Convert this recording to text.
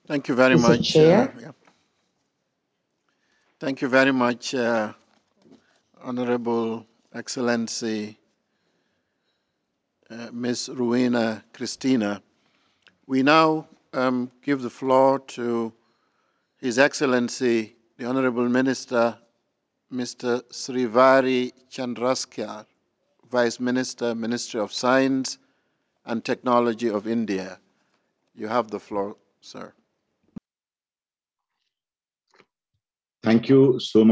Thank you very Mr. much. Chair. Yeah. Thank you very much, Honorable Excellency Ms. Ruina Christina. We now give the floor to His Excellency, the Honorable Minister, Mr. Srivari Chandrasekhar, Vice Minister, Ministry of Science and Technology of India. You have the floor, sir. Thank you so